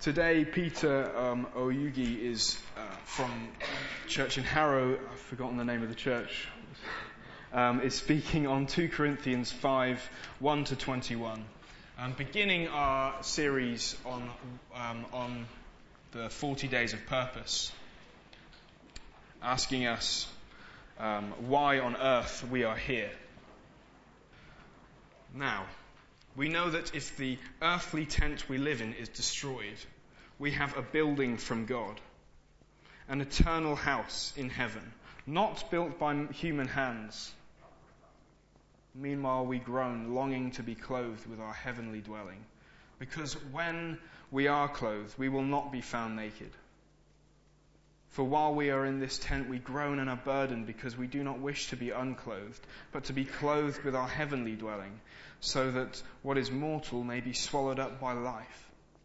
Today, Peter Oyugi is from church in Harrow, I've forgotten the name of the church, is speaking on 2 Corinthians 5, 1 to 21. Beginning our series on the 40 days of purpose, asking us why on earth we are here. Now, we know that if the earthly tent we live in is destroyed, we have a building from God, an eternal house in heaven, not built by human hands. Meanwhile, we groan, longing to be clothed with our heavenly dwelling, because when we are clothed, we will not be found naked. For while we are in this tent, we groan and are burdened, because we do not wish to be unclothed, but to be clothed with our heavenly dwelling, so that what is mortal may be swallowed up by life.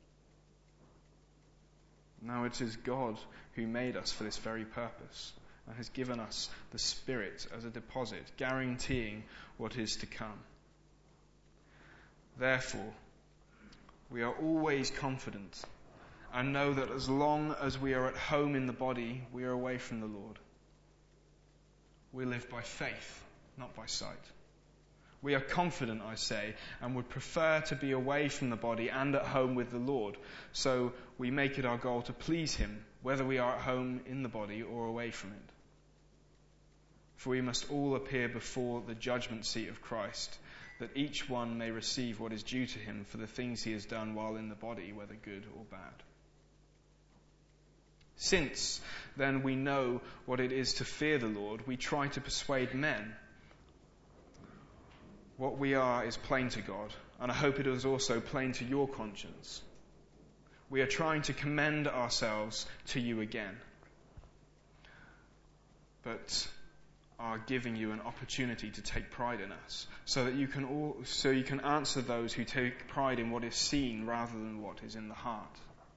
Now it is God who made us for this very purpose, and has given us the Spirit as a deposit, guaranteeing what is to come. Therefore, we are always confident, and know that as long as we are at home in the body, we are away from the Lord. We live by faith, not by sight. We are confident, I say, and would prefer to be away from the body and at home with the Lord. So we make it our goal to please Him, whether we are at home in the body or away from it. For we must all appear before the judgment seat of Christ, that each one may receive what is due to him for the things he has done while in the body, whether good or bad. Since, then, we know what it is to fear the Lord, we try to persuade men. What we are is plain to God, and I hope it is also plain to your conscience. We are trying to commend ourselves to you again, but are giving you an opportunity to take pride in us, so that you can answer those who take pride in what is seen rather than what is in the heart.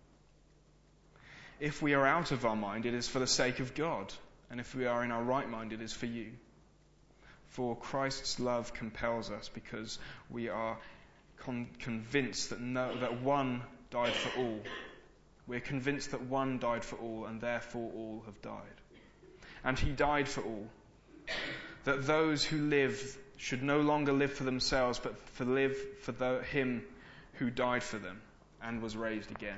If we are out of our mind, it is for the sake of God, and if we are in our right mind, it is for you. For Christ's love compels us, because we are convinced that one died for all. We are convinced that one died for all, and therefore all have died. And He died for all, that those who live should no longer live for themselves, but live for Him who died for them and was raised again.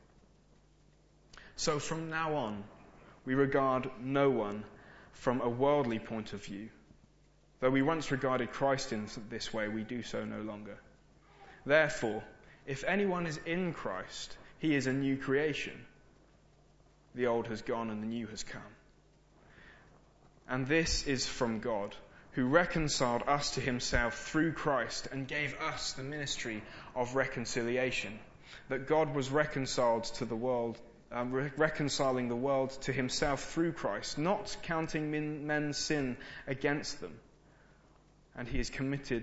So from now on, we regard no one from a worldly point of view. Though we once regarded Christ in this way, we do so no longer. Therefore, if anyone is in Christ, he is a new creation. The old has gone and the new has come. And this is from God, who reconciled us to Himself through Christ and gave us the ministry of reconciliation, that God was reconciled to the world, reconciling the world to Himself through Christ, not counting men's sin against them. And He has committed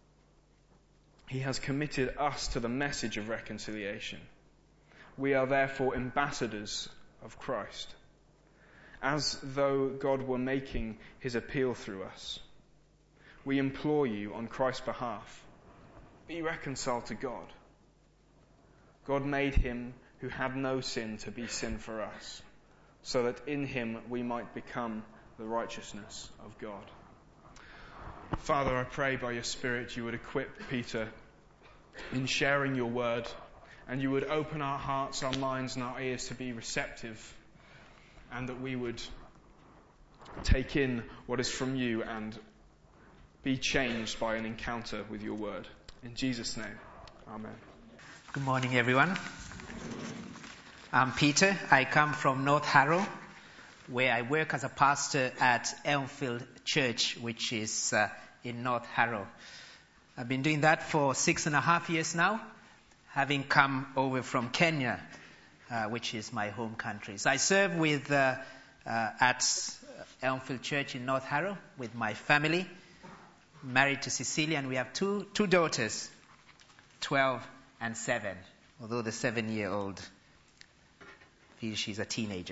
us to the message of reconciliation. We are therefore ambassadors of Christ, as though God were making His appeal through us. We implore you on Christ's behalf, be reconciled to God. God made Him who had no sin to be sin for us, so that in Him we might become the righteousness of God. Father, I pray by your Spirit you would equip Peter in sharing your word, and you would open our hearts, our minds and our ears to be receptive, and that we would take in what is from you and be changed by an encounter with your word. In Jesus' name, amen. Good morning, everyone. I'm Peter. I come from North Harrow, where I work as a pastor at Elmfield Church, which is in North Harrow. I've been doing that for 6.5 years now, having come over from Kenya, which is my home country. So I serve with at Elmfield Church in North Harrow with my family, married to Cecilia, and we have two daughters, 12 and 7, although the 7-year-old feels she's a teenager.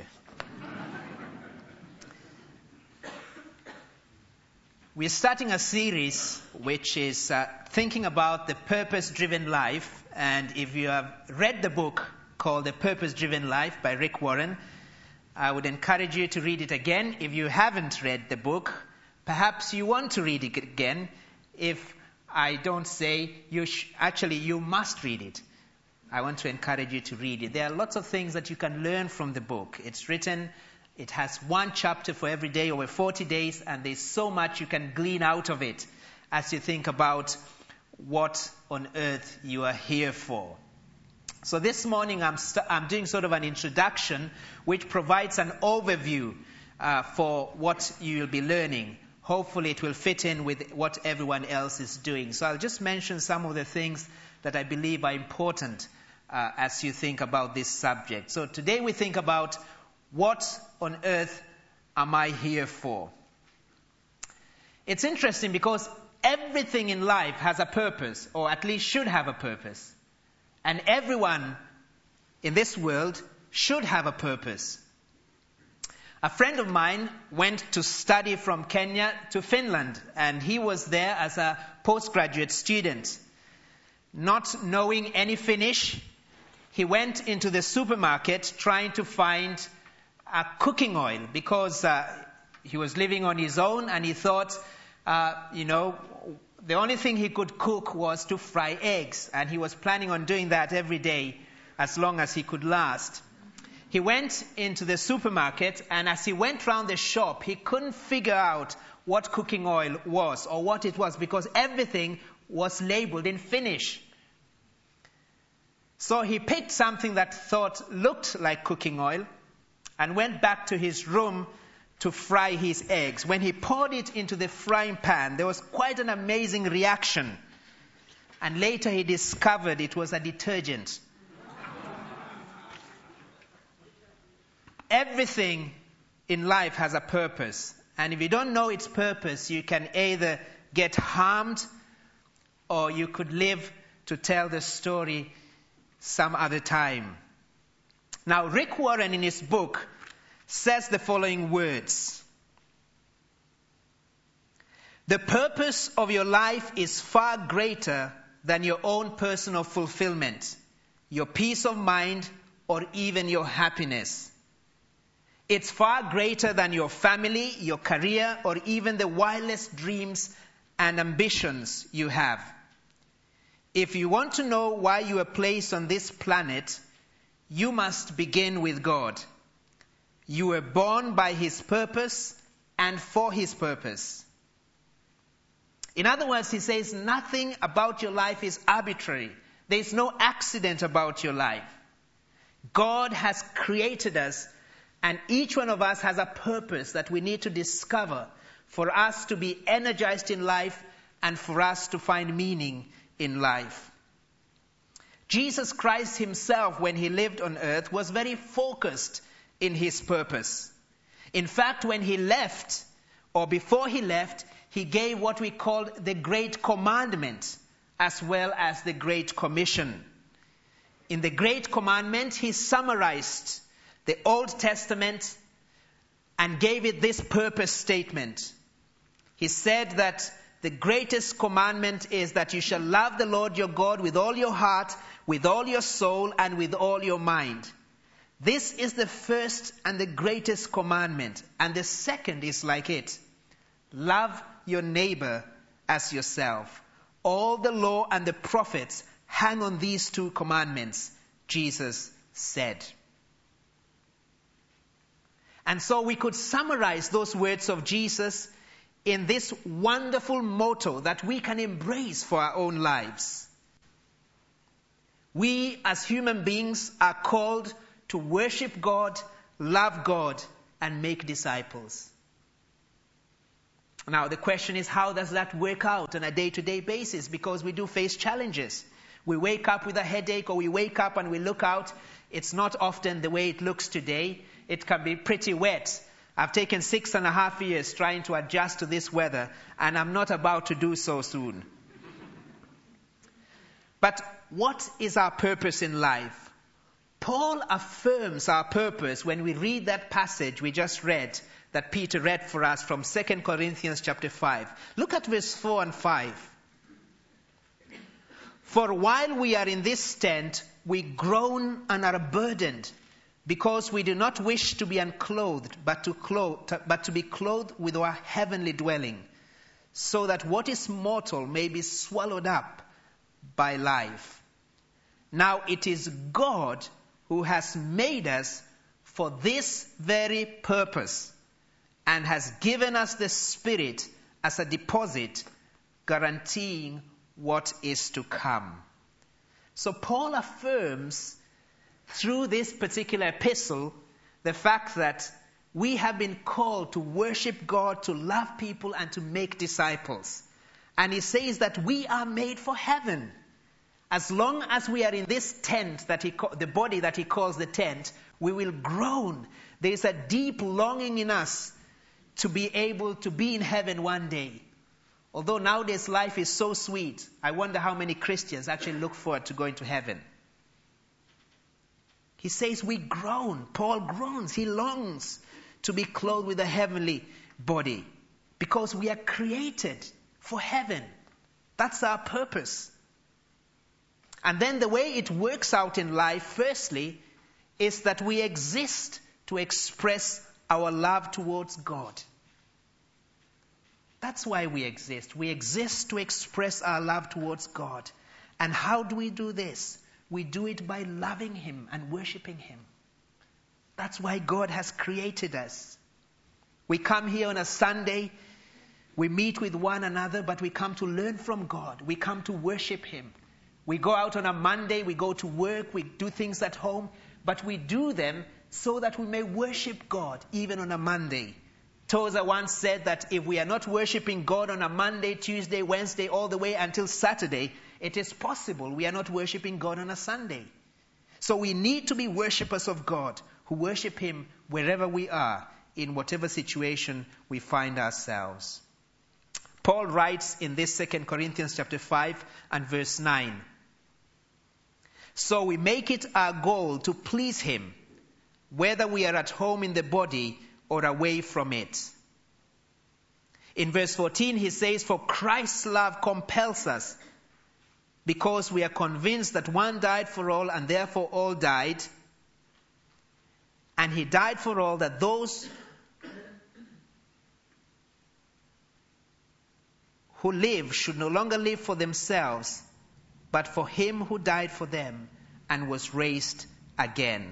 We're starting a series which is thinking about the purpose-driven life, and if you have read the book called The Purpose-Driven Life by Rick Warren. I would encourage you to read it again if you haven't read the book. Perhaps you want to read it again. If I don't say you must read it. I want to encourage you to read it. There are lots of things that you can learn from the book. It's written, it has one chapter for every day over 40 days, and there's so much you can glean out of it as you think about what on earth you are here for. So this morning I'm doing sort of an introduction which provides an overview for what you'll be learning. Hopefully it will fit in with what everyone else is doing. So I'll just mention some of the things that I believe are important as you think about this subject. So today we think about what on earth am I here for? It's interesting because everything in life has a purpose, or at least should have a purpose. And everyone in this world should have a purpose. A friend of mine went to study from Kenya to Finland, and he was there as a postgraduate student. Not knowing any Finnish, he went into the supermarket trying to find a cooking oil because he was living on his own, and he thought, the only thing he could cook was to fry eggs, and he was planning on doing that every day as long as he could last. He went into the supermarket, and as he went round the shop, he couldn't figure out what cooking oil was or what it was because everything was labeled in Finnish. So he picked something that looked like cooking oil and went back to his room to fry his eggs. When he poured it into the frying pan, there was quite an amazing reaction. And later he discovered it was a detergent. Everything in life has a purpose. And if you don't know its purpose, you can either get harmed or you could live to tell the story some other time. Now, Rick Warren in his book says the following words. The purpose of your life is far greater than your own personal fulfillment, your peace of mind, or even your happiness. It's far greater than your family, your career, or even the wildest dreams and ambitions you have. If you want to know why you are placed on this planet, you must begin with God. You were born by His purpose and for His purpose. In other words, he says nothing about your life is arbitrary. There is no accident about your life. God has created us, and each one of us has a purpose that we need to discover for us to be energized in life and for us to find meaning in life. Jesus Christ himself, when he lived on earth, was very focused in his purpose. In fact, when he left, or before he left, he gave what we call the Great Commandment, as well as the Great Commission. In the Great Commandment, he summarized the Old Testament and gave it this purpose statement. He said that the greatest commandment is that you shall love the Lord your God with all your heart, with all your soul, and with all your mind. This is the first and the greatest commandment, and the second is like it. Love your neighbor as yourself. All the law and the prophets hang on these two commandments, Jesus said. And so we could summarize those words of Jesus in this wonderful motto that we can embrace for our own lives. We as human beings are called to worship God, love God, and make disciples. Now the question is, how does that work out on a day-to-day basis? Because we do face challenges. We wake up with a headache, or we wake up and we look out. It's not often the way it looks today. It can be pretty wet. I've taken 6.5 years trying to adjust to this weather, and I'm not about to do so soon. But what is our purpose in life? Paul affirms our purpose when we read that passage we just read, that Peter read for us from 2 Corinthians chapter 5. Look at verse 4 and 5. For while we are in this tent, we groan and are burdened, because we do not wish to be unclothed, but to be clothed with our heavenly dwelling, so that what is mortal may be swallowed up by life. Now it is God who has made us for this very purpose, and has given us the Spirit as a deposit, guaranteeing what is to come. So Paul affirms through this particular epistle the fact that we have been called to worship God, to love people, and to make disciples. And he says that we are made for heaven. As long as we are in this tent, the body that he calls the tent, we will groan. There is a deep longing in us to be able to be in heaven one day. Although nowadays life is so sweet, I wonder how many Christians actually look forward to going to heaven. He says we groan. Paul groans. He longs to be clothed with a heavenly body because we are created for heaven. That's our purpose. And then the way it works out in life, firstly, is that we exist to express our love towards God. That's why we exist. We exist to express our love towards God. And how do we do this? We do it by loving Him and worshiping Him. That's why God has created us. We come here on a Sunday, we meet with one another, but we come to learn from God. We come to worship Him. We go out on a Monday, we go to work, we do things at home, but we do them so that we may worship God even on a Monday. Tozer once said that if we are not worshiping God on a Monday, Tuesday, Wednesday, all the way until Saturday, it is possible we are not worshiping God on a Sunday. So we need to be worshippers of God who worship Him wherever we are, in whatever situation we find ourselves. Paul writes in this 2 Corinthians chapter 5 and verse 9. So we make it our goal to please Him, whether we are at home in the body or away from it. In verse 14 he says, for Christ's love compels us, because we are convinced that one died for all, and therefore all died. And He died for all, that those who live should no longer live for themselves, but for Him who died for them and was raised again.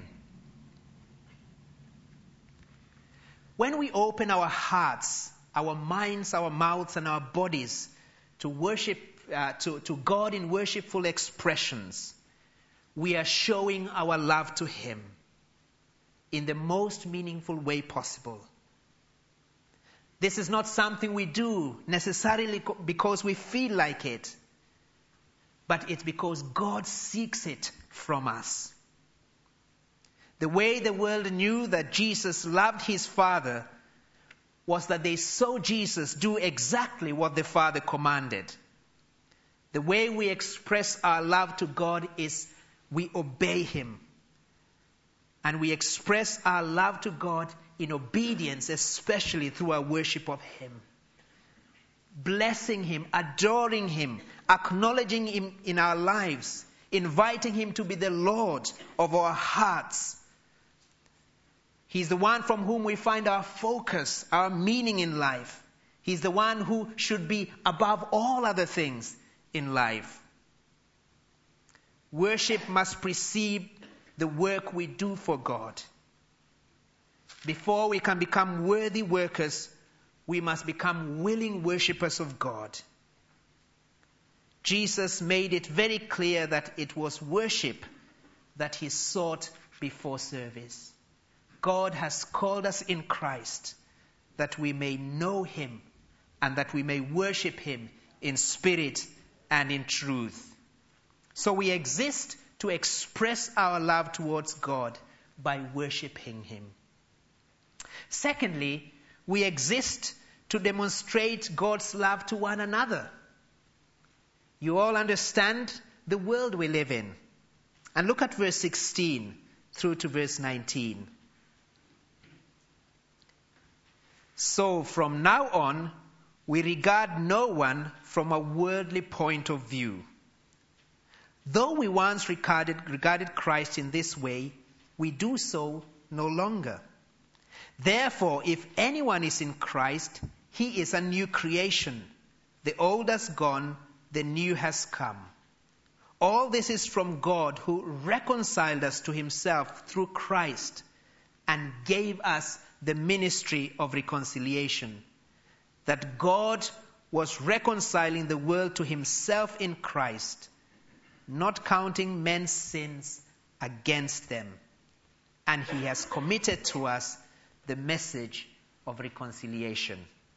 When we open our hearts, our minds, our mouths, and our bodies to worship, to God in worshipful expressions, we are showing our love to Him in the most meaningful way possible. This is not something we do necessarily because we feel like it, but it's because God seeks it from us. The way the world knew that Jesus loved His Father was that they saw Jesus do exactly what the Father commanded. The way we express our love to God is we obey Him. And we express our love to God in obedience, especially through our worship of Him. Blessing Him, adoring Him, acknowledging Him in our lives, inviting Him to be the Lord of our hearts. He's the one from whom we find our focus, our meaning in life. He's the one who should be above all other things in life. Worship must precede the work we do for God. Before we can become worthy workers, we must become willing worshippers of God. Jesus made it very clear that it was worship that He sought before service. God has called us in Christ that we may know Him and that we may worship Him in spirit and in truth. So we exist to express our love towards God by worshiping Him. Secondly, we exist to demonstrate God's love to one another. You all understand the world we live in. And look at verse 16 through to verse 19. So from now on, we regard no one from a worldly point of view. Though we once regarded Christ in this way, we do so no longer. Therefore, if anyone is in Christ, he is a new creation. The old has gone, the new has come. All this is from God, who reconciled us to himself through Christ and gave us the ministry of reconciliation. That God was reconciling the world to himself in Christ, not counting men's sins against them. And he has committed to us the message of reconciliation.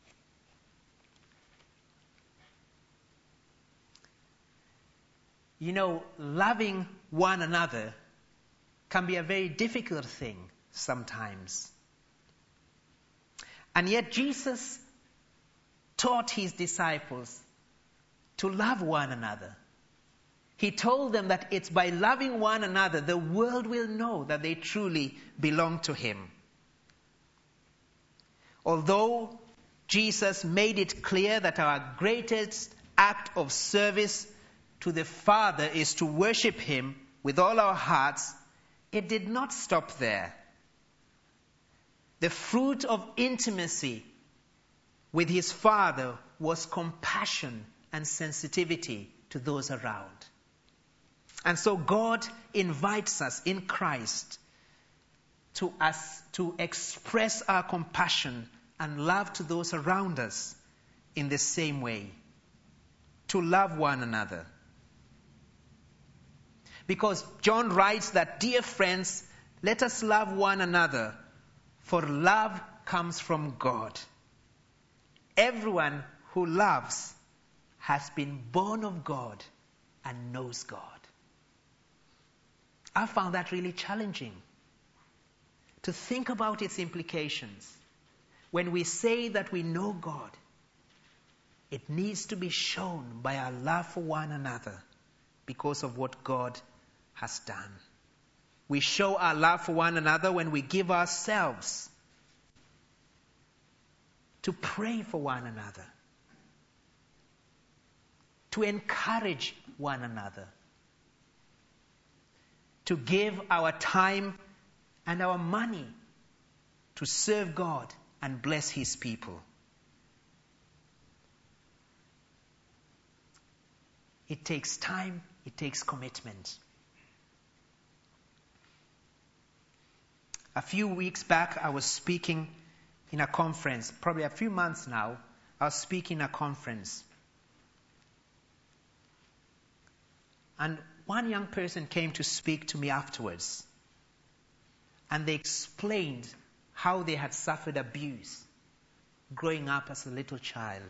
You know, loving one another can be a very difficult thing sometimes. And yet Jesus taught his disciples to love one another. He told them that it's by loving one another the world will know that they truly belong to him. Although Jesus made it clear that our greatest act of service to the Father is to worship him with all our hearts, it did not stop there. The fruit of intimacy with his Father was compassion and sensitivity to those around. And so God invites us in Christ to express our compassion and love to those around us in the same way. To love one another. Because John writes that, dear friends, let us love one another, for love comes from God. Everyone who loves has been born of God and knows God. I found that really challenging to think about its implications. When we say that we know God, it needs to be shown by our love for one another because of what God has done. We show our love for one another when we give ourselves to pray for one another, to encourage one another, to give our time and our money to serve God and bless his people. It takes time, it takes commitment. A few weeks back, I was speaking in a conference, probably a few months now, I was speaking in a conference. And one young person came to speak to me afterwards. And they explained how they had suffered abuse growing up as a little child.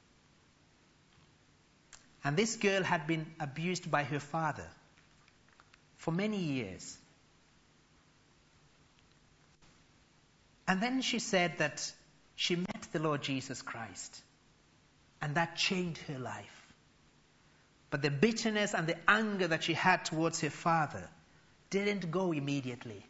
And this girl had been abused by her father for many years. And then she said that she met the Lord Jesus Christ, and that changed her life. But the bitterness and the anger that she had towards her father didn't go immediately.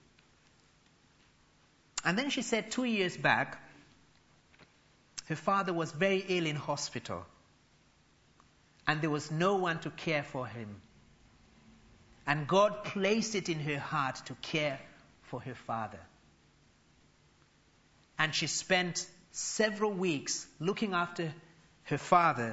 And then she said 2 years back, her father was very ill in hospital, and there was no one to care for him. And God placed it in her heart to care for her father. And she spent several weeks looking after her father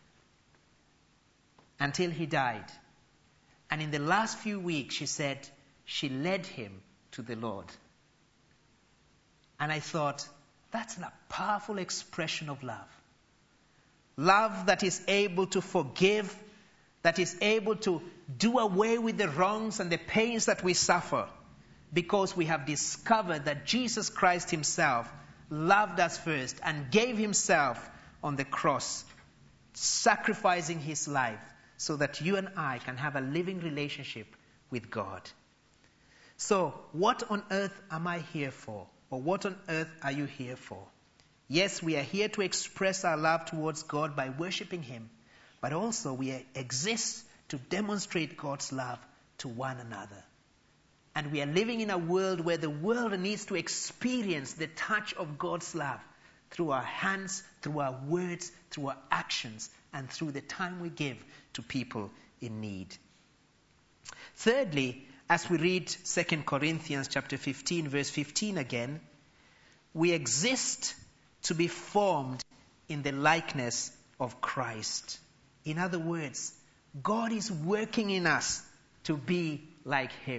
until he died. And in the last few weeks, she said, she led him to the Lord. And I thought, that's a powerful expression of love. Love that is able to forgive, that is able to do away with the wrongs and the pains that we suffer, because we have discovered that Jesus Christ himself loved us first and gave himself on the cross, sacrificing his life so that you and I can have a living relationship with God. So, what on earth am I here for? Or what on earth are you here for? Yes, we are here to express our love towards God by worshiping him, but also we exist to demonstrate God's love to one another. And we are living in a world where the world needs to experience the touch of God's love through our hands, through our words, through our actions, and through the time we give to people in need. Thirdly, as we read 2 Corinthians chapter 15, verse 15 again, we exist to be formed in the likeness of Christ. In other words, God is working in us to be like him.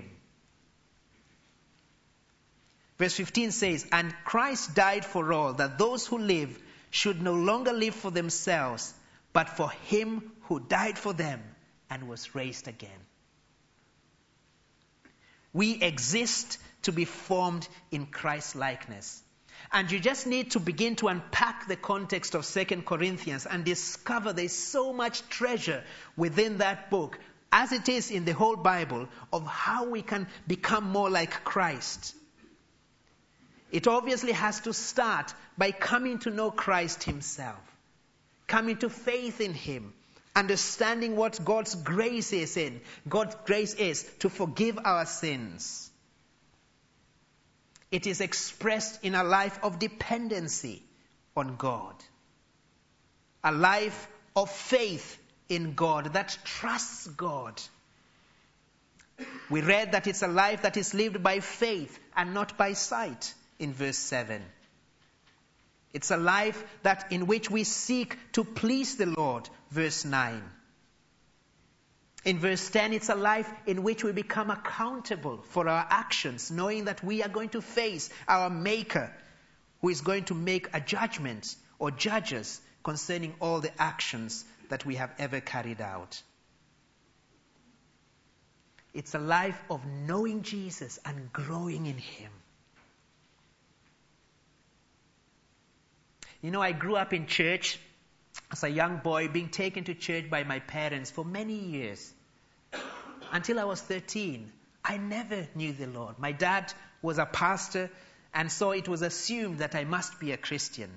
Verse 15 says, "And Christ died for all, that those who live should no longer live for themselves, but for him who died for them and was raised again." We exist to be formed in Christ's likeness. And you just need to begin to unpack the context of 2 Corinthians and discover there's so much treasure within that book, as it is in the whole Bible, of how we can become more like Christ. It obviously has to start by coming to know Christ himself, coming to faith in him, understanding what God's grace is God's grace is to forgive our sins. It is expressed in a life of dependency on God, a life of faith in God that trusts God. We read that it's a life that is lived by faith and not by sight in verse 7. It's a life that in which we seek to please the Lord, verse 9. In verse 10, it's a life in which we become accountable for our actions, knowing that we are going to face our Maker, who is going to make a judgment or judge us concerning all the actions that we have ever carried out. It's a life of knowing Jesus and growing in him. You know, I grew up in church as a young boy, being taken to church by my parents for many years. Until I was 13, I never knew the Lord. My dad was a pastor, and so it was assumed that I must be a Christian.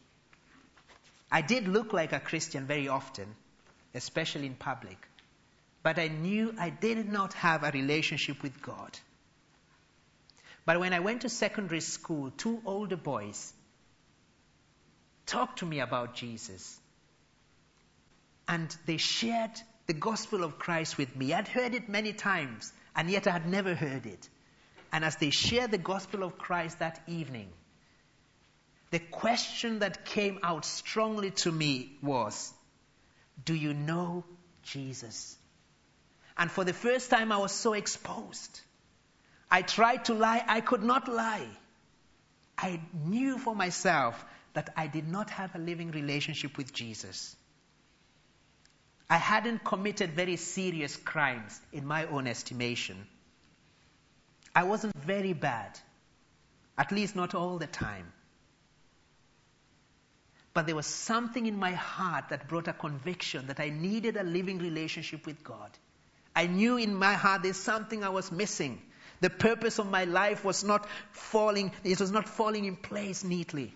I did look like a Christian very often, especially in public. But I knew I did not have a relationship with God. But when I went to secondary school, 2 older boys talked to me about Jesus. And they shared the gospel of Christ with me. I'd heard it many times, and yet I had never heard it. And as they shared the gospel of Christ that evening, the question that came out strongly to me was, "Do you know Jesus?" And for the first time, I was so exposed. I tried to lie. I could not lie. I knew for myself that I did not have a living relationship with Jesus. I hadn't committed very serious crimes in my own estimation. I wasn't very bad, at least not all the time. But there was something in my heart that brought a conviction that I needed a living relationship with God. I knew in my heart there's something I was missing. The purpose of my life was not falling in place neatly.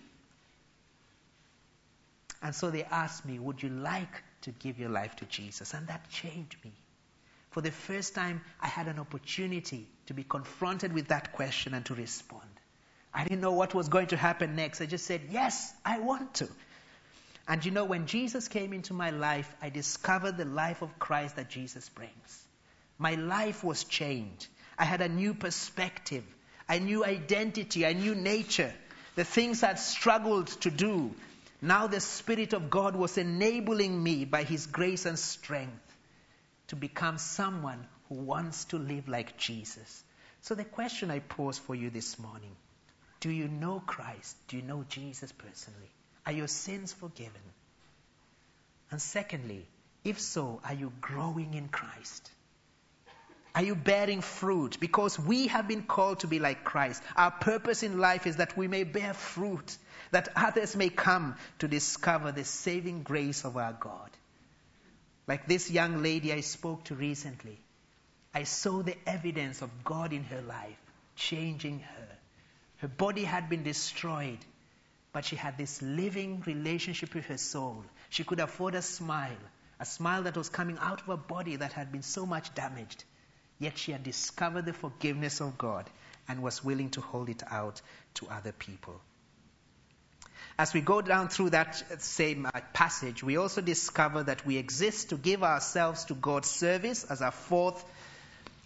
And so they asked me, "Would you like to give your life to Jesus?" And that changed me. For the first time, I had an opportunity to be confronted with that question and to respond. I didn't know what was going to happen next. I just said, "Yes, I want to." And you know, when Jesus came into my life, I discovered the life of Christ that Jesus brings. My life was changed. I had a new perspective. I knew identity. I knew nature. The things I'd struggled to do, now the Spirit of God was enabling me by his grace and strength to become someone who wants to live like Jesus. So the question I pose for you this morning, do you know Christ? Do you know Jesus personally? Are your sins forgiven? And secondly, if so, are you growing in Christ? Are you bearing fruit? Because we have been called to be like Christ. Our purpose in life is that we may bear fruit, that others may come to discover the saving grace of our God. Like this young lady I spoke to recently, I saw the evidence of God in her life, changing her. Her body had been destroyed, but she had this living relationship with her soul. She could afford a smile that was coming out of a body that had been so much damaged. Yet she had discovered the forgiveness of God and was willing to hold it out to other people. As we go down through that same passage, we also discover that we exist to give ourselves to God's service as our fourth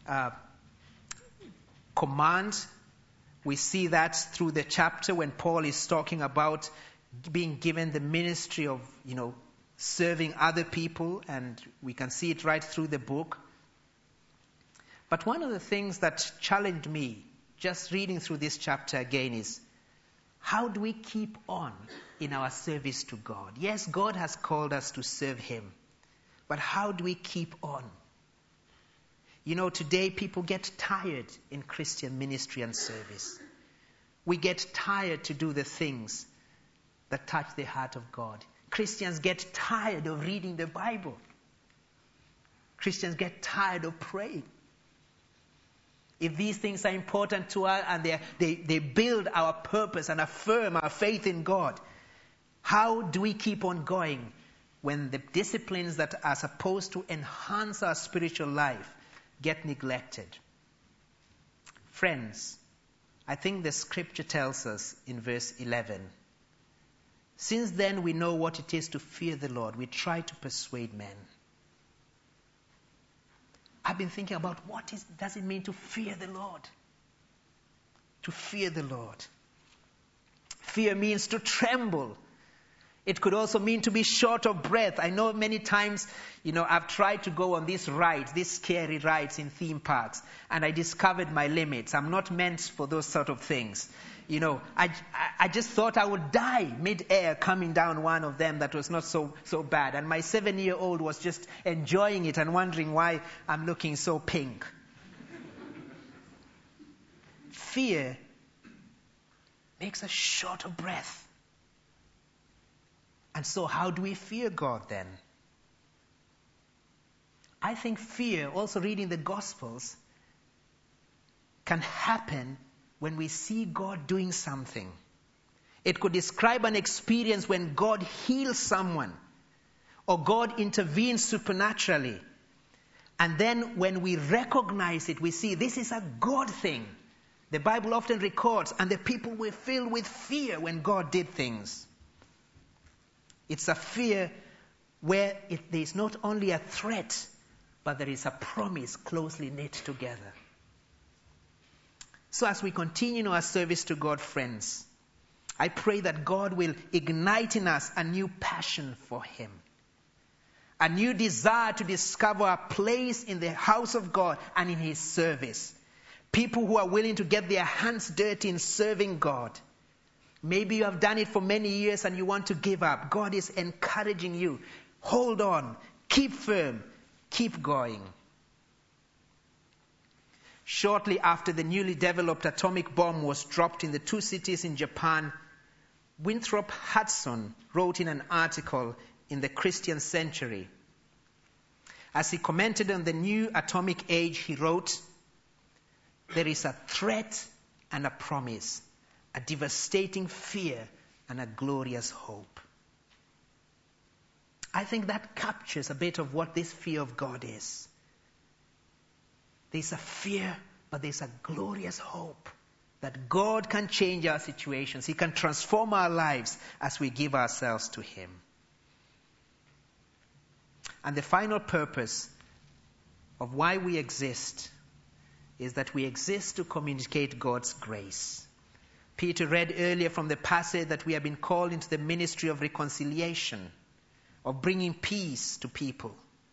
command. We see that through the chapter when Paul is talking about being given the ministry of, serving other people, and we can see it right through the book. But one of the things that challenged me, just reading through this chapter again, is how do we keep on in our service to God? Yes, God has called us to serve Him, but how do we keep on? Today people get tired in Christian ministry and service. We get tired to do the things that touch the heart of God. Christians get tired of reading the Bible. Christians get tired of praying. If these things are important to us and they build our purpose and affirm our faith in God, how do we keep on going when the disciplines that are supposed to enhance our spiritual life get neglected? Friends, I think the scripture tells us in verse 11, since then we know what it is to fear the Lord, we try to persuade men. I've been thinking about what does it mean to fear the Lord? To fear the Lord. Fear means to tremble. It could also mean to be short of breath. I know many times, I've tried to go on these rides, these scary rides in theme parks, and I discovered my limits. I'm not meant for those sort of things. I just thought I would die mid-air coming down one of them that was not so bad. And my 7-year-old was just enjoying it and wondering why I'm looking so pink. Fear makes us short of breath. And so how do we fear God then? I think fear, also reading the Gospels, can happen when we see God doing something. It could describe an experience when God heals someone or God intervenes supernaturally. And then when we recognize it, we see this is a God thing. The Bible often records, and the people were filled with fear when God did things. It's a fear where there is not only a threat, but there is a promise closely knit together. So as we continue in our service to God, friends, I pray that God will ignite in us a new passion for Him, a new desire to discover a place in the house of God and in His service. People who are willing to get their hands dirty in serving God. Maybe you have done it for many years and you want to give up. God is encouraging you. Hold on. Keep firm. Keep going. Shortly after the newly developed atomic bomb was dropped in the 2 cities in Japan, Winthrop Hudson wrote in an article in the Christian Century. As he commented on the new atomic age, he wrote, "There is a threat and a promise, a devastating fear and a glorious hope." I think that captures a bit of what this fear of God is. There's a fear, but there's a glorious hope that God can change our situations. He can transform our lives as we give ourselves to Him. And the final purpose of why we exist is that we exist to communicate God's grace. Peter read earlier from the passage that we have been called into the ministry of reconciliation, of bringing peace to people.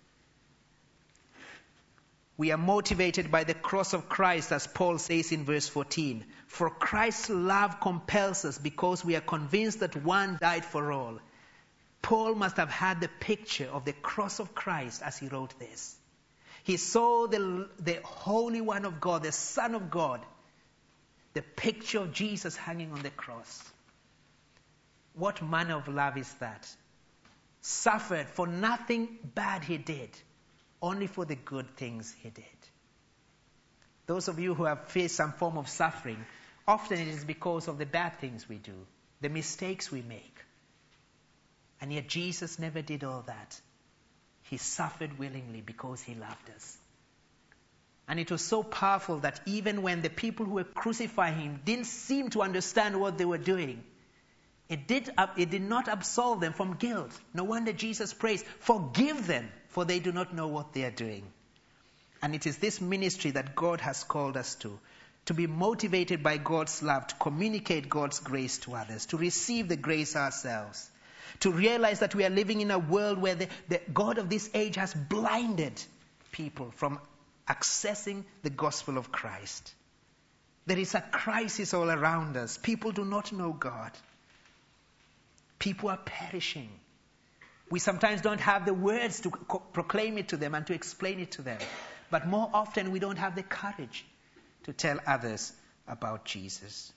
We are motivated by the cross of Christ, as Paul says in verse 14. For Christ's love compels us because we are convinced that one died for all. Paul must have had the picture of the cross of Christ as he wrote this. He saw the Holy One of God, the Son of God, the picture of Jesus hanging on the cross. What manner of love is that? Suffered for nothing bad He did, only for the good things He did. Those of you who have faced some form of suffering, often it is because of the bad things we do, the mistakes we make. And yet Jesus never did all that. He suffered willingly because He loved us. And it was so powerful that even when the people who were crucifying Him didn't seem to understand what they were doing, it did not absolve them from guilt. No wonder Jesus prays, "Forgive them, for they do not know what they are doing." And it is this ministry that God has called us to be motivated by God's love, to communicate God's grace to others, to receive the grace ourselves, to realize that we are living in a world where the God of this age has blinded people from accessing the gospel of Christ. There is a crisis all around us. People do not know God. People are perishing. We sometimes don't have the words to proclaim it to them and to explain it to them. But more often we don't have the courage to tell others about Jesus.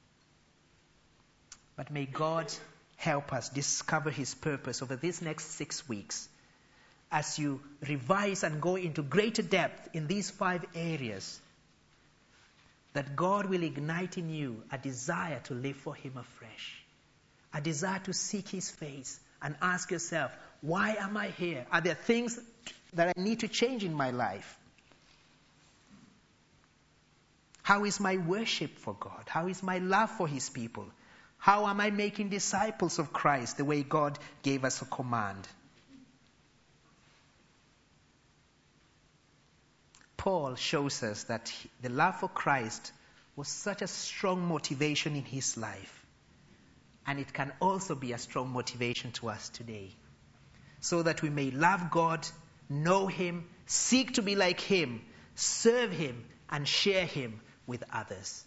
But may God help us discover his purpose over these next 6 weeks as you revise and go into greater depth in these 5 areas, that God will ignite in you a desire to live for him afresh, a desire to seek his face and ask yourself, why am I here? Are there things that I need to change in my life? How is my worship for God? How is my love for his people? How am I making disciples of Christ the way God gave us a command? Paul shows us that the love for Christ was such a strong motivation in his life. And it can also be a strong motivation to us today. So that we may love God, know him, seek to be like him, serve him, and share him with others.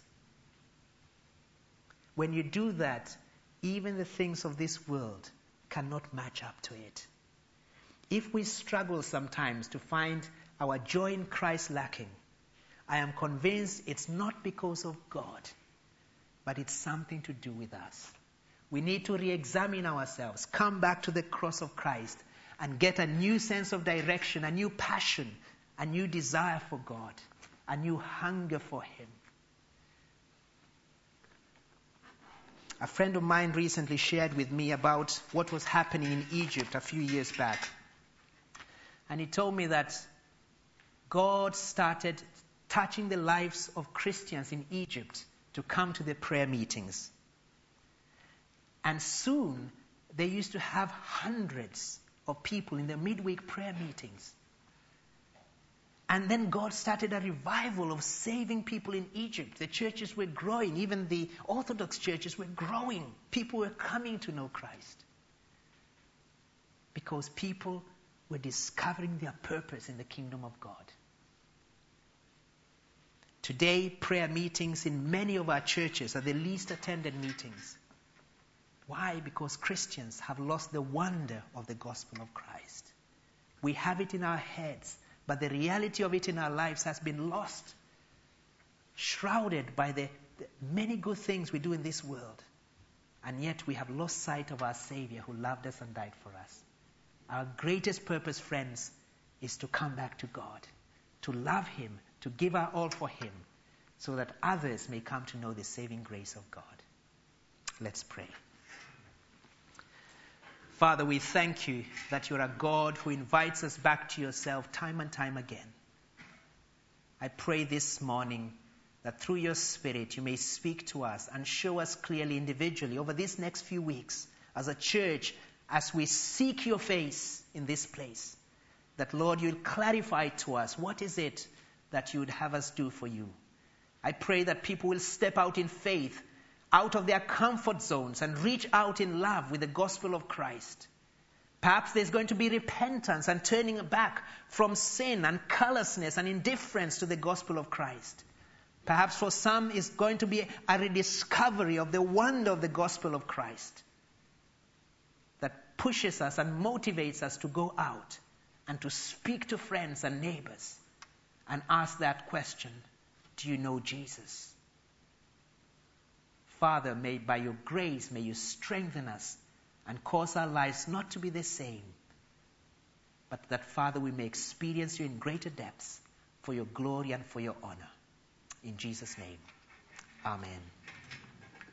When you do that, even the things of this world cannot match up to it. If we struggle sometimes to find our joy in Christ lacking, I am convinced it's not because of God, but it's something to do with us. We need to re-examine ourselves, come back to the cross of Christ, and get a new sense of direction, a new passion, a new desire for God, a new hunger for him. A friend of mine recently shared with me about what was happening in Egypt a few years back. And he told me that God started touching the lives of Christians in Egypt to come to the prayer meetings. And soon, they used to have hundreds of people in the midweek prayer meetings. And then God started a revival of saving people in Egypt. The churches were growing. Even the Orthodox churches were growing. People were coming to know Christ. Because people were discovering their purpose in the kingdom of God. Today, prayer meetings in many of our churches are the least attended meetings. Why? Because Christians have lost the wonder of the gospel of Christ. We have it in our heads, but the reality of it in our lives has been lost, shrouded by the many good things we do in this world. And yet we have lost sight of our Savior who loved us and died for us. Our greatest purpose, friends, is to come back to God, to love him, to give our all for him, so that others may come to know the saving grace of God. Let's pray. Father, we thank you that you're a God who invites us back to yourself time and time again. I pray this morning that through your Spirit you may speak to us and show us clearly individually over these next few weeks as a church, as we seek your face in this place, that Lord, you'll clarify to us what is it that you would have us do for you. I pray that people will step out in faith, out of their comfort zones, and reach out in love with the gospel of Christ. Perhaps there's going to be repentance and turning back from sin and callousness and indifference to the gospel of Christ. Perhaps for some it's going to be a rediscovery of the wonder of the gospel of Christ that pushes us and motivates us to go out and to speak to friends and neighbors and ask that question, do you know Jesus? Father, may by your grace, may you strengthen us and cause our lives not to be the same, but that, Father, we may experience you in greater depths for your glory and for your honor. In Jesus' name, amen.